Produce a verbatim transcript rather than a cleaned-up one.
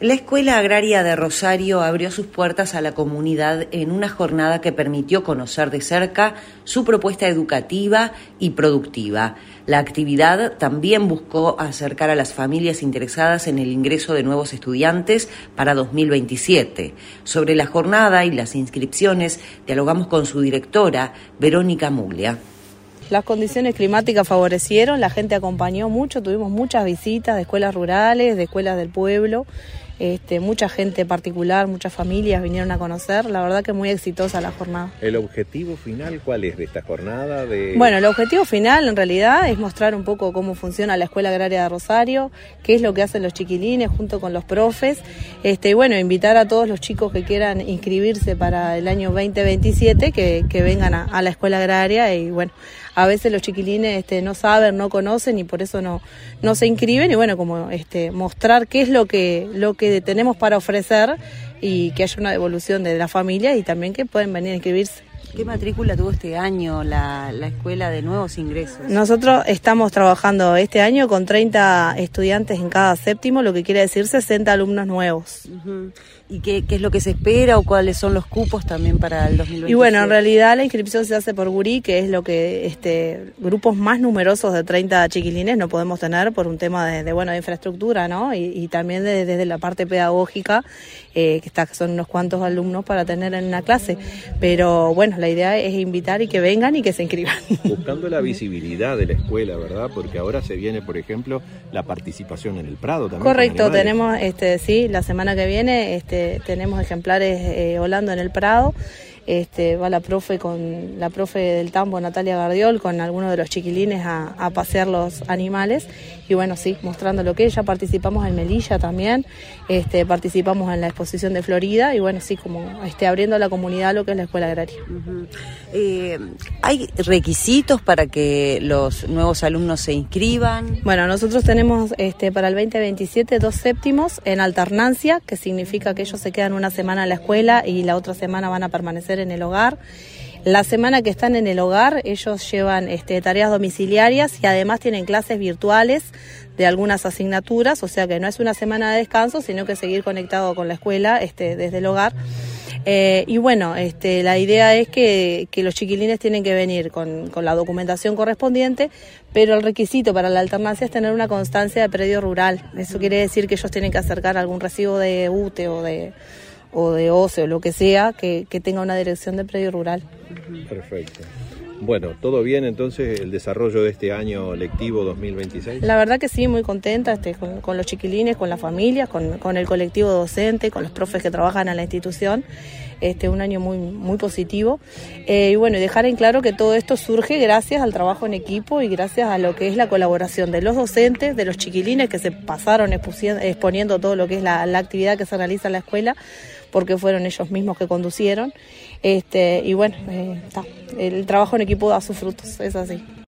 La Escuela Agraria de Rosario abrió sus puertas a la comunidad en una jornada que permitió conocer de cerca su propuesta educativa y productiva. La actividad también buscó acercar a las familias interesadas en el ingreso de nuevos estudiantes para dos mil veintisiete. Sobre la jornada y las inscripciones dialogamos con su directora, Verónica Muglia. Las condiciones climáticas favorecieron, la gente acompañó mucho, tuvimos muchas visitas de escuelas rurales, de escuelas del pueblo, este, mucha gente particular, muchas familias vinieron a conocer, la verdad que muy exitosa la jornada. ¿El objetivo final cuál es de esta jornada? De... Bueno, el objetivo final en realidad es mostrar un poco cómo funciona la Escuela Agraria de Rosario, qué es lo que hacen los chiquilines junto con los profes, este, y bueno, invitar a todos los chicos que quieran inscribirse para el año veinte veintisiete que, que vengan a, a la Escuela Agraria y bueno, a veces los chiquilines este, no saben, no conocen y por eso no, no se inscriben y bueno, como este, mostrar qué es lo que, lo que tenemos para ofrecer y que haya una devolución de la familia y también que pueden venir a inscribirse. ¿Qué matrícula tuvo este año la, la escuela de nuevos ingresos? Nosotros estamos trabajando este año con treinta estudiantes en cada séptimo, lo que quiere decir sesenta alumnos nuevos. Uh-huh. ¿Y qué, qué es lo que se espera o cuáles son los cupos también para el dos mil veintisiete? Y bueno, en realidad la inscripción se hace por gurí, que es lo que este grupos más numerosos de treinta chiquilines no podemos tener por un tema de, de bueno de infraestructura, ¿no? Y, y también de, desde la parte pedagógica, eh, que está, son unos cuantos alumnos para tener en una clase. Pero bueno, la idea es invitar y que vengan y que se inscriban. Buscando la visibilidad de la escuela, ¿verdad? Porque ahora se viene, por ejemplo, la participación en el Prado también. Correcto, tenemos, este, sí, la semana que viene este, tenemos ejemplares eh, volando en el Prado. Este, va la profe con la profe del Tambo, Natalia Gardiol, con algunos de los chiquilines a, a pasear los animales y bueno, sí, mostrando lo que es. Ya participamos en Melilla también, este, participamos en la exposición de Florida y bueno, sí, como este, abriendo a la comunidad lo que es la Escuela Agraria. Uh-huh. eh, ¿Hay requisitos para que los nuevos alumnos se inscriban? Bueno, nosotros tenemos este, para el veinte veintisiete dos séptimos en alternancia, que significa que ellos se quedan una semana en la escuela y la otra semana van a permanecer en el hogar. La semana que están en el hogar ellos llevan este, tareas domiciliarias y además tienen clases virtuales de algunas asignaturas, o sea que no es una semana de descanso, sino que seguir conectado con la escuela este, desde el hogar. Eh, y bueno, este, la idea es que, que los chiquilines tienen que venir con, con la documentación correspondiente, pero el requisito para la alternancia es tener una constancia de predio rural. Eso quiere decir que ellos tienen que acercar algún recibo de U T E o de o de O C E o lo que sea, que, que tenga una dirección de predio rural. Perfecto. Bueno, ¿todo bien entonces el desarrollo de este año lectivo dos mil veintiséis? La verdad que sí, muy contenta este, con, con los chiquilines, con las familias, con, con el colectivo docente, con los profes que trabajan en la institución. Este, un año muy, muy positivo. Eh, y bueno, dejar en claro que todo esto surge gracias al trabajo en equipo y gracias a lo que es la colaboración de los docentes, de los chiquilines que se pasaron exponiendo todo lo que es la, la actividad que se realiza en la escuela, porque fueron ellos mismos que conducieron. Este, y bueno, eh, está. El trabajo en equipo da sus frutos, es así.